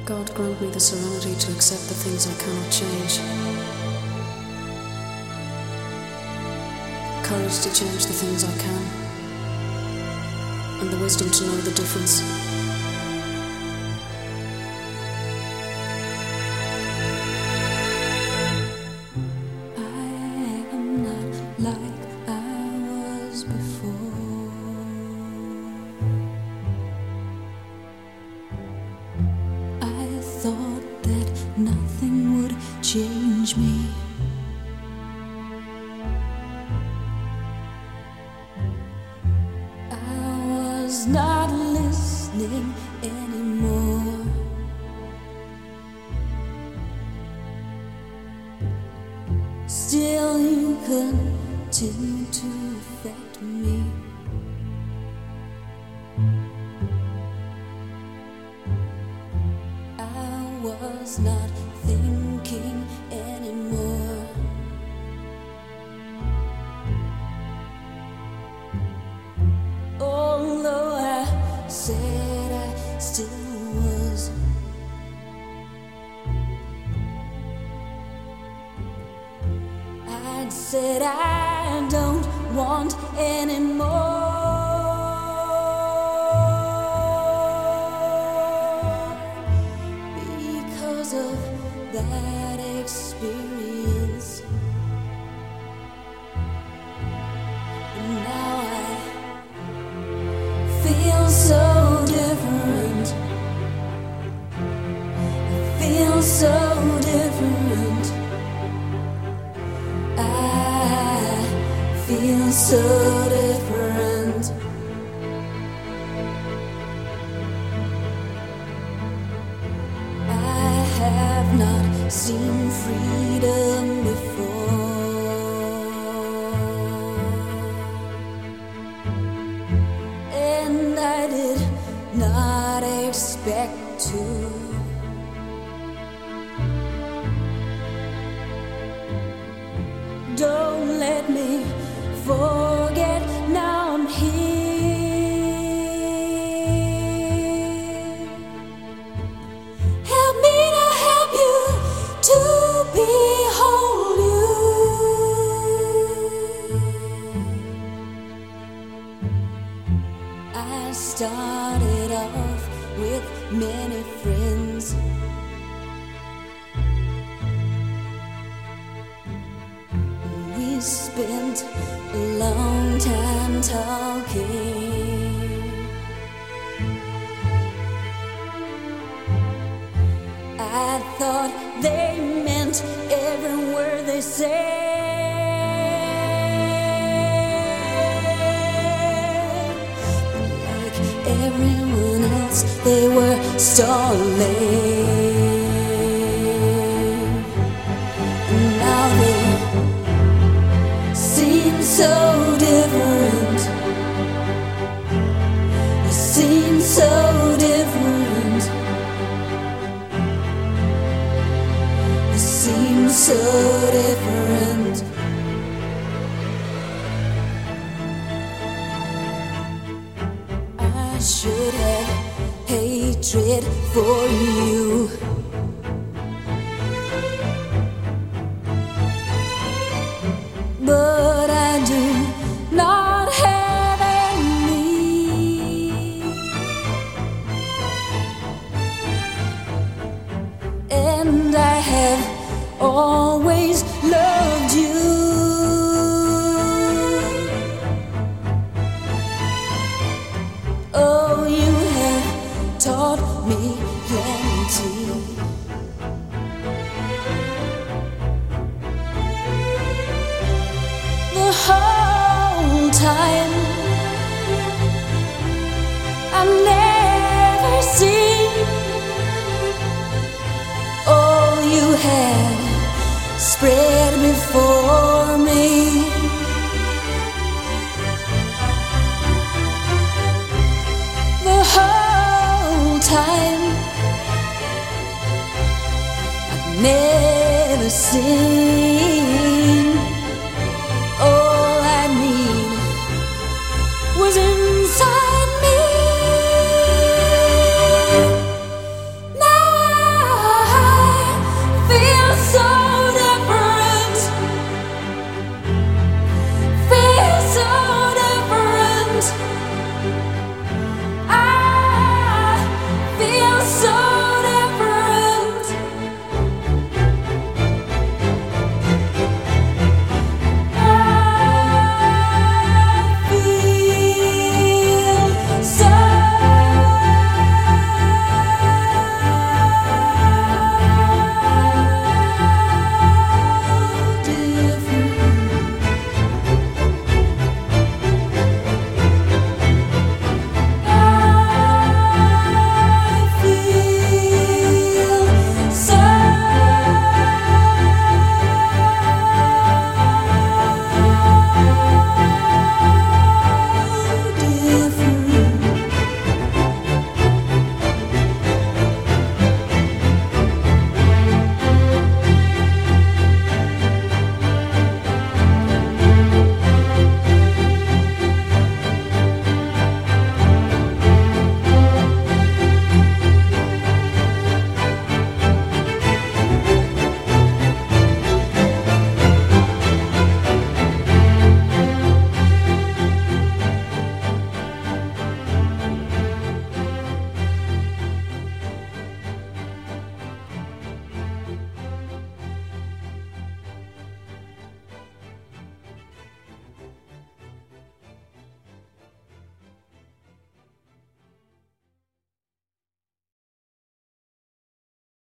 God grant me the serenity to accept the things I cannot change, courage to change the things I can, and the wisdom to know the difference. I am not like I was before. I thought that nothing would change me. I was not listening anymore. Still you continue to affect me. I was not thinking anymore. Although I said I still was, I'd said I don't want anymore. Because of that experience, and now I feel so different. I feel so different. I feel so different. I have not seen freedom before, and I did not expect to. Don't let me forget, now I'm here. Help me to help you, to behold you. I started off with many friends. We spent a long time talking. I thought they meant every word they said. Like everyone else, they were stalling. And now they seem so different. They seem so different. They seem so different. I should have hatred for you. But I do not have any, and I have always loved you. Oh, you have taught me plenty. The whole time I've never seen all you had spread before me. The whole time I've never seen